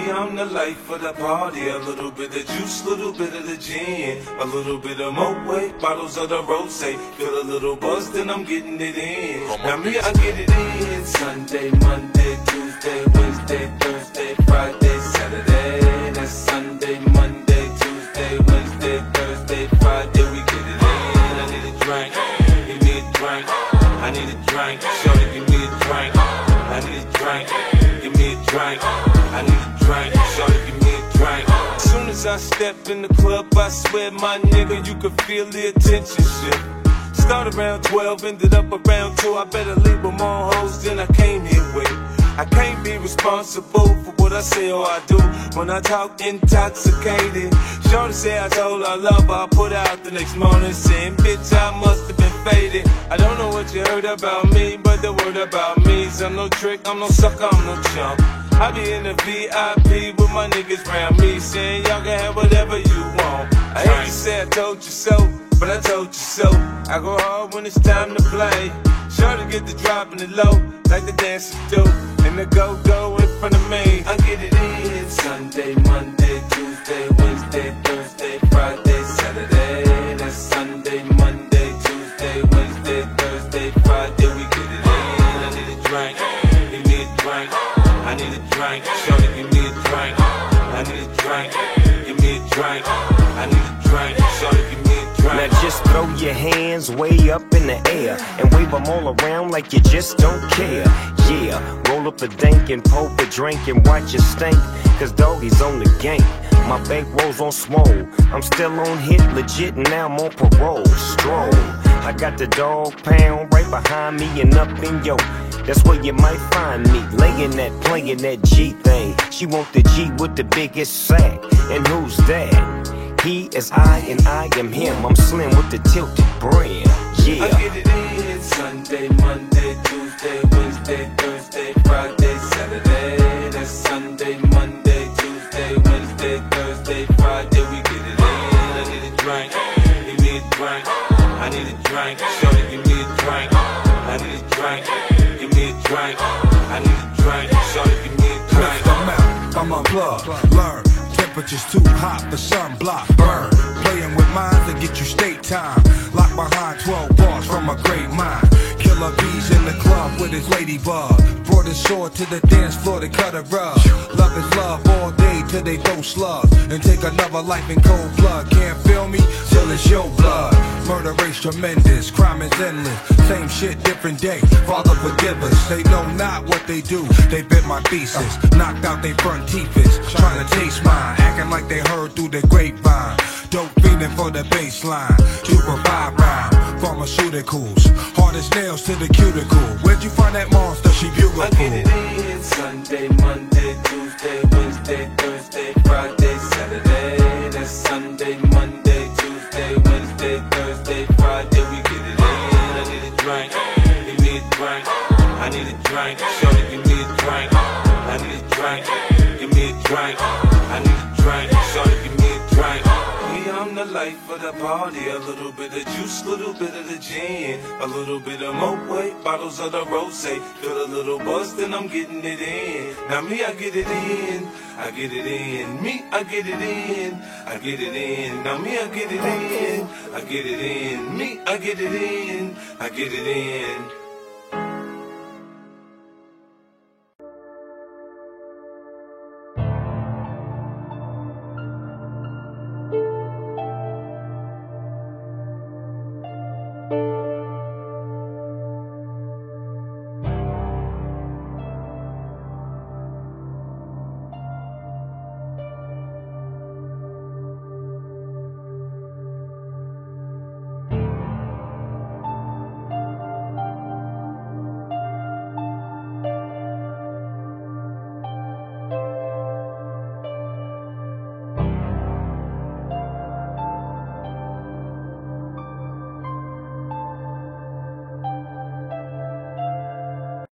I'm the life of the party. A little bit of juice, little bit of the gin, a little bit of Moet, bottles of the rosé. Feel a little buzz, then I'm getting it in. Now me, I get it in. Sunday, Monday, Tuesday, Wednesday, Thursday, Friday, Saturday. That's Sunday, Monday, Tuesday, Wednesday, Thursday, Friday. We get it in. I need a drink, give me a drink. I need a drink, shorty, give me a drink. I need a drink, give me a drink. I need a drink, shorty, give me a drink. As soon as I step in the club, I swear, my nigga, you can feel the attention shift. Start around 12, ended up around 2. I better leave with more hoes than I came here with. I can't be responsible for what I say or I do when I talk intoxicated. Shorty say I told her I love her. I put out the next morning saying, bitch, I must have been faded. I don't know what you heard about me, but the word about me is I'm no trick, I'm no sucker, I'm no chump. I be in the VIP with my niggas round me, saying y'all can have whatever you want. I hate to say I told you so, but I told you so. I go hard when it's time to play. Sure to get the drop in the low, like the dancers do, and the go-go in front of me. I get it in. Sunday, Monday, Tuesday, Wednesday, Thursday, Friday, Saturday. That's Sunday, Monday, Tuesday, Wednesday, Thursday, Friday. We get it in. I need a drink, give me a drink. I need a drink, shorty, give me a drink. I need a drink, give me a drink. I need a drink, shorty, give me a drink. Now just throw your hands way up in the air and wave them all around like you just don't care. Yeah, roll up a dank and pour a drink and watch it stink, cause doggy's on the gang. My bankrolls on swole, I'm still on hit legit and now I'm on parole. Stroll, I got the dog pound right behind me and up in yo. That's where you might find me, laying that, playing that G thing. She want the G with the biggest sack, and who's that? He is I and I am him. I'm slim with the tilted brim. Yeah. I get it in. Sunday, Monday, Tuesday, Wednesday, Thursday, Friday, Saturday. That's Sunday, Monday, Tuesday, Wednesday, Thursday, Friday. We get it in. I need a drink, give me a drink. I need a drink, shorty, give me a drink. I need a drink, give me a drink. I need a drink, shorty, give me a drink. Lift them out, I'm unplugged, learn. Temperature's too hot for sunblock, burn. Playing with minds that get you state time. Locked behind 12 bars from a great mind. Killer bees in the club with his ladybug. Brought his sword to the dance floor to cut a rug. Love is love all day till they throw slugs and take another life in cold blood. Can't feel me till it's your blood. Murder rate's tremendous, crime is endless. Same shit, different day. Father forgive us. They know not what they do. They bit my thesis, knocked out they front teeth. Trying to taste mine, acting like they heard through the grapevine. Dope feeling for the baseline. To provide rhyme, pharmaceuticals. Hard as nails to the cuticle. Where'd you find that monster? She beautiful. I get it in. Sunday, Monday, Tuesday, Wednesday, Thursday, Friday, Saturday. That's Sunday, Monday, Tuesday, Wednesday, Thursday, Friday. We get it in. I need a drink, give me a drink. I need a drink, shorty, give me a drink. I need a drink, give me a drink. I need a drink, shorty, give me a drink. I'm the life of the party. A little bit of juice, little bit of the gin, a little bit of Moet, bottles of the rosé. Feel a little buzz, then I'm getting it in. Now me, I get it in. I get it in. Me, I get it in. I get it in. Now me, I get it in. I get it in. Me, I get it in. I get it in.